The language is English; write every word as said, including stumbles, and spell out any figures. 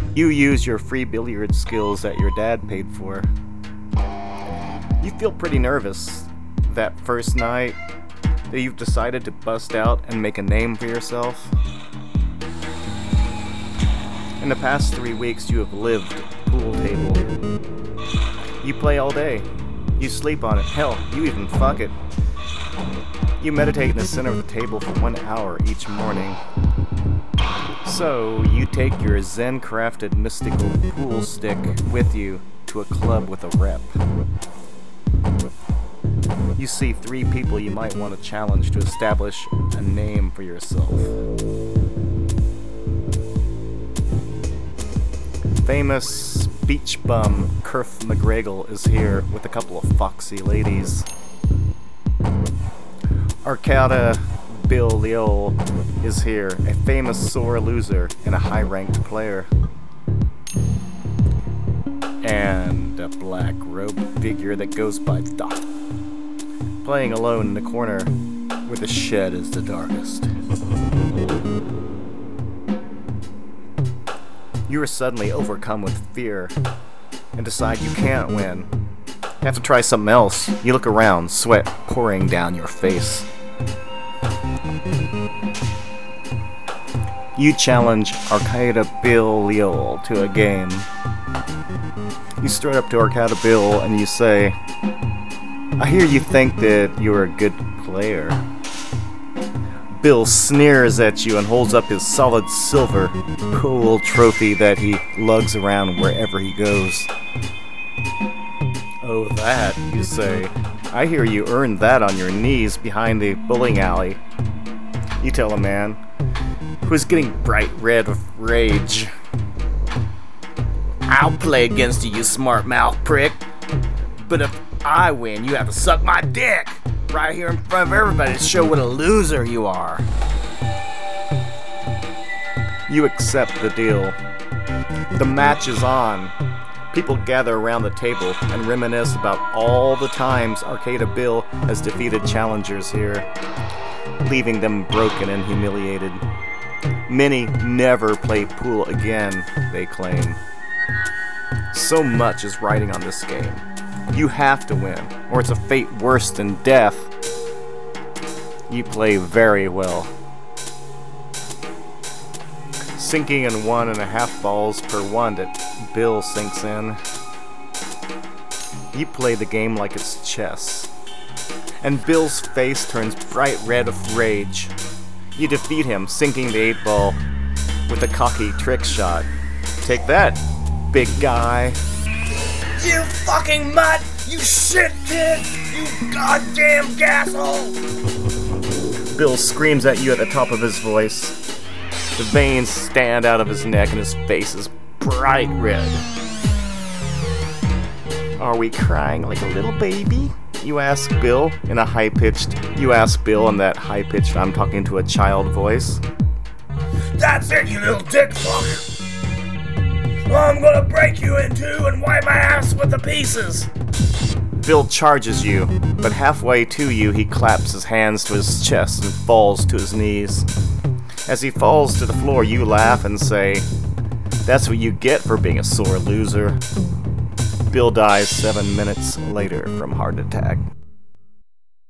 You use your free billiard skills that your dad paid for. You feel pretty nervous that first night that you've decided to bust out and make a name for yourself. In the past three weeks, you have lived pool table. You play all day. You sleep on it. Hell, you even fuck it. You meditate in the center of the table for one hour each morning. So, you take your Zen-crafted mystical pool stick with you to a club with a rep. You see three people you might want to challenge to establish a name for yourself. Famous beach bum Kurth McGregor is here with a couple of foxy ladies. Arcada Bill Leol is here, a famous sore loser and a high-ranked player. And a black robed figure that goes by Doc, playing alone in the corner where the shed is the darkest. You are suddenly overcome with fear and decide you can't win. You have to try something else. You look around, sweat pouring down your face. You challenge Arcada Bill Leol to a game. You strut up to Arcada Bill and you say, "I hear you think that you're a good player." Bill sneers at you and holds up his solid silver pool trophy that he lugs around wherever he goes. "Oh, that," you say. "I hear you earned that on your knees behind the bowling alley." You tell a man who is getting bright red with rage, "I'll play against you, you smart mouth prick. But if I win, you have to suck my dick right here in front of everybody to show what a loser you are." You accept the deal. The match is on. People gather around the table and reminisce about all the times Arcada Bill has defeated challengers here, leaving them broken and humiliated. Many never play pool again, they claim. So much is riding on this game. You have to win, or it's a fate worse than death. You play very well, sinking in one and a half balls per one that Bill sinks in. You play the game like it's chess, and Bill's face turns bright red with rage. You defeat him, sinking the eight ball with a cocky trick shot. "Take that, big guy." "You fucking mutt! You shit kid! You goddamn gasshole!" Bill screams at you at the top of his voice. The veins stand out of his neck and his face is bright red. "Are we crying like a little baby?" You ask Bill in a high-pitched, you ask Bill in that high-pitched, I'm talking to a child voice. "That's it, you little dick fuck! I'm gonna break you in two and wipe my ass with the pieces!" Bill charges you, but halfway to you he claps his hands to his chest and falls to his knees. As he falls to the floor, you laugh and say, "That's what you get for being a sore loser." Bill dies seven minutes later from heart attack.